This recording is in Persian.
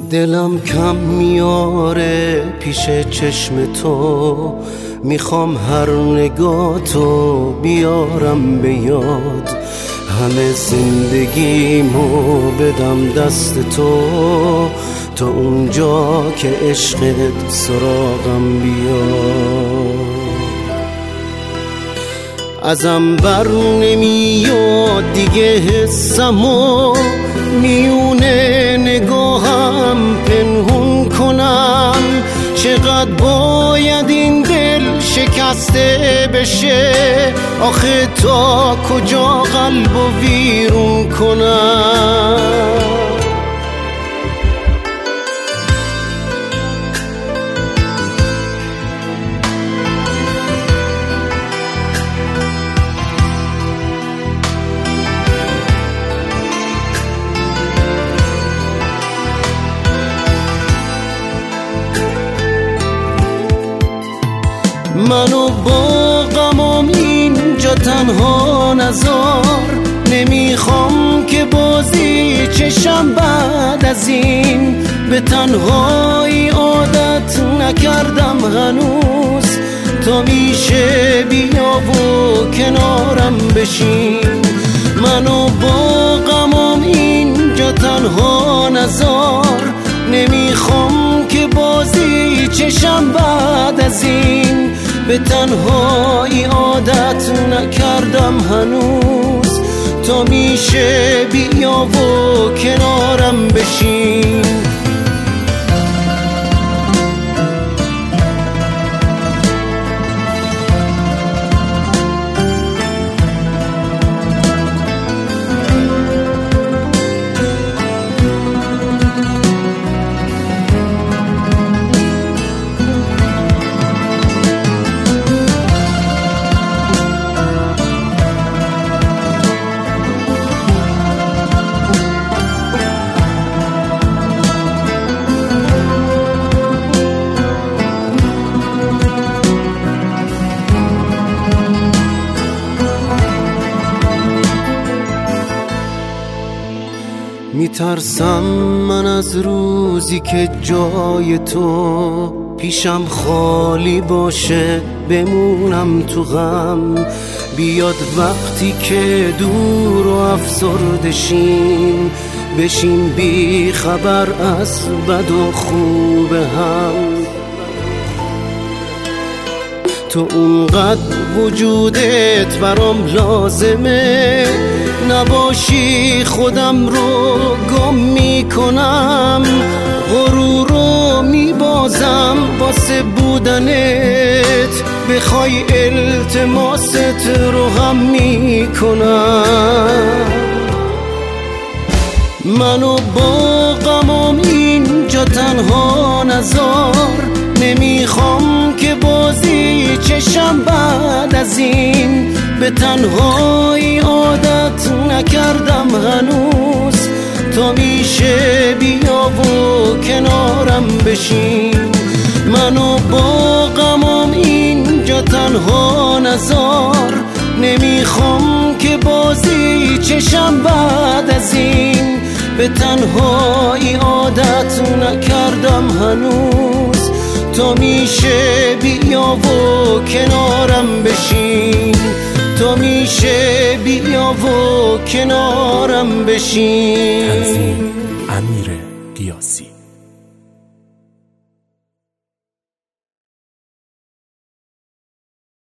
دلم کم میاره پیش چشم تو، میخوام هر نگاتو بیارم به یاد، همه زندگیمو بدم دست تو، تا اونجا که عشقت سراغم بیاد. ازم بر نمیاد دیگه حسمو، میونه نگاهم پنهون کنم، چقدر باید این دل شکسته بشه، آخه تا کجا قلبو ویرون کنم. منو با غمام اینجا تنها نذار، نمیخوام که بازی چشم بعد از این، به تنهایی عادت نکردم هنوز، تا میشه بیا و کنارم بشین. منو با غمام اینجا تنها نذار، نمیخوام که بازی چشم بعد از این، به تنهایی عادت نکردم هنوز، تا میشه بیا و کنارم بشین. میترسم من از روزی که جای تو پیشم خالی باشه، بمونم تو غم، بیاد وقتی که دور و افسرده شیم، بشیم بی خبر از بد و خوب هم. تو اونقدر وجودت برام لازمه، نباشی خودم رو گم میکنم، غرور رو میبازم واسه بودنت، بخوای التماست رو هم میکنم. منو با غمام اینجا تنها نذار، نمیخوام که بازی چشم بعد از این، به تنهایی عادت نکردم هنوز، تا میشه بیا و کنارم بشین. منو با غمام اینجا تنها نذار، نمیخوام که بازی چشم بعد از این، به تنهایی عادت نکردم هنوز، تا میشه بیا و کنارم بشین، تا میشه بیا و کنارم بشین. تنظیم امیر قیاسی.